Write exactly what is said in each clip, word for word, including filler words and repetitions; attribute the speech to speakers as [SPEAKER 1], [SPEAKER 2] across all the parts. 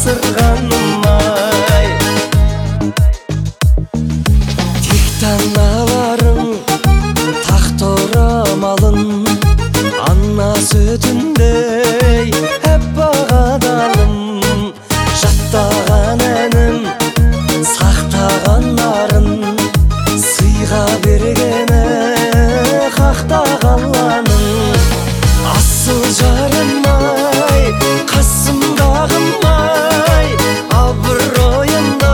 [SPEAKER 1] асырғаным-ай. Тек таналарың тақты орамалын ана сүтіндей әппақ адалым, жаттаған әнін сақтаған нарын сыйға бергені хақтақ Алланың. Асыл жарым-ай, қасымдағым-ай, абыройымды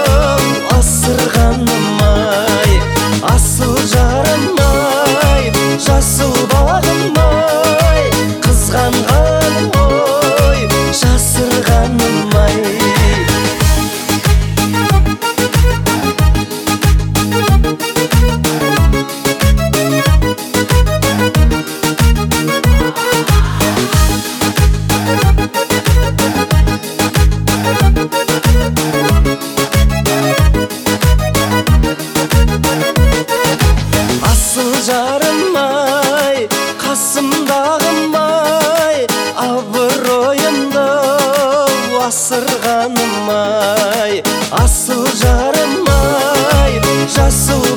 [SPEAKER 1] асырғаным-ай. Асыл жарым-ай, жасыл бағым-ай, қызғанғаным-ой, жасырғаным-ай. Асыл жарым-ай, қасымдағым-ай, абыройымды асырғаным-ай. Асыл жарым-ай, жасыл